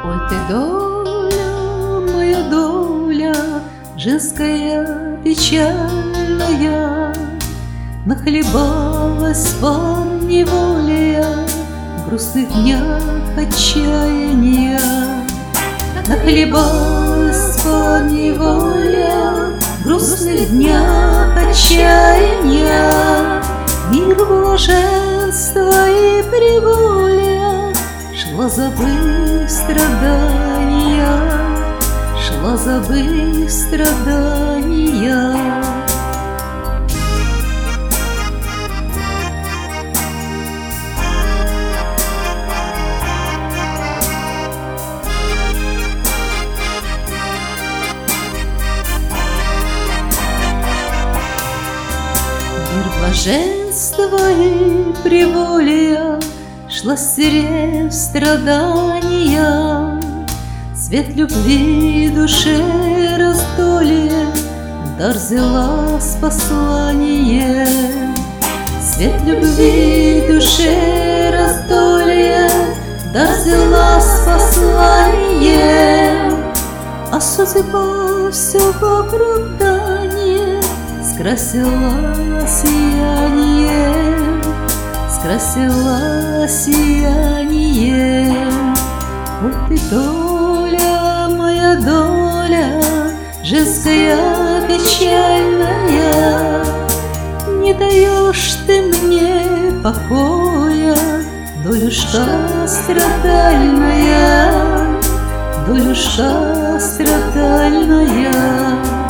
Ой ты, доля, моя доля, женская печальная, нахлебалась поневоле в грустных днях отчаяния. Нахлебалась поневоле в грустных днях отчаяния. Мир блаженства и приволия шла, забыв страдания, шла, забыв страдания. Мир блаженства и приволия шла, стерев страдания. Свет любви душе раздолье дар взяла с послание. Свет любви душе раздолье дар взяла с послание. А судьба все в оправдание скрасила сияние, скрасила сияние. Вот ты, доля, моя доля, женская печальная, не даешь ты мне покоя, долюшка страдальная, долюшка страдальная.